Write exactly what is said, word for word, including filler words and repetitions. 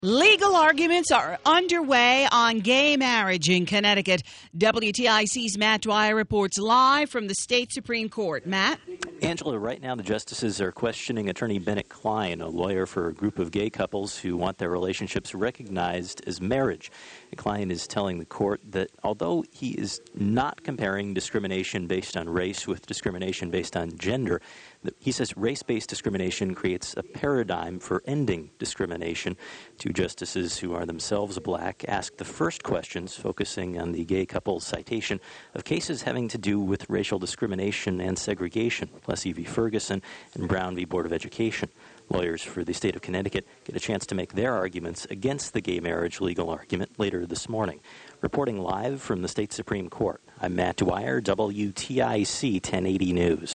Legal arguments are underway on gay marriage in Connecticut. W T I C's Matt Dwyer reports live from the state Supreme Court. Matt? Angela, right now the justices are questioning attorney Bennett Klein, a lawyer for a group of gay couples who want their relationships recognized as marriage. Klein is telling the court that although he is not comparing discrimination based on race with discrimination based on gender, he says race-based discrimination creates a paradigm for ending discrimination. Two justices who are themselves black asked the first questions, focusing on the gay couple's citation of cases having to do with racial discrimination and segregation, Plessy v. Ferguson and Brown v. Board of Education. Lawyers for the state of Connecticut get a chance to make their arguments against the gay marriage legal argument later this morning. Reporting live from the state Supreme Court, I'm Matt Dwyer, W T I C ten eighty News.